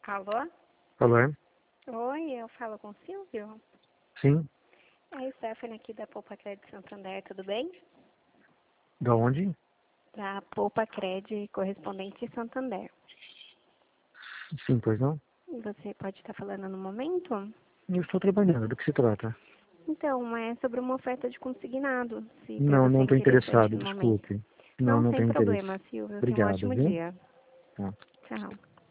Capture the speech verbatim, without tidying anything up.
Alô? Alô? Oi, eu falo com o Silvio? Sim. É a Stephanie aqui da Poupa Crédito Santander, tudo bem? Da onde? Da Poupa Crédito Correspondente Santander. Sim, pois não? Você pode estar falando no momento? Eu estou trabalhando. Do que se trata? Então, é sobre uma oferta de consignado, se para Não, você é não estou interessante interessado, no momento. desculpe. Não, Não não tem tenho interesse. problema, Silvio. Tenha um Obrigado, ótimo viu? dia. Tá. Tchau.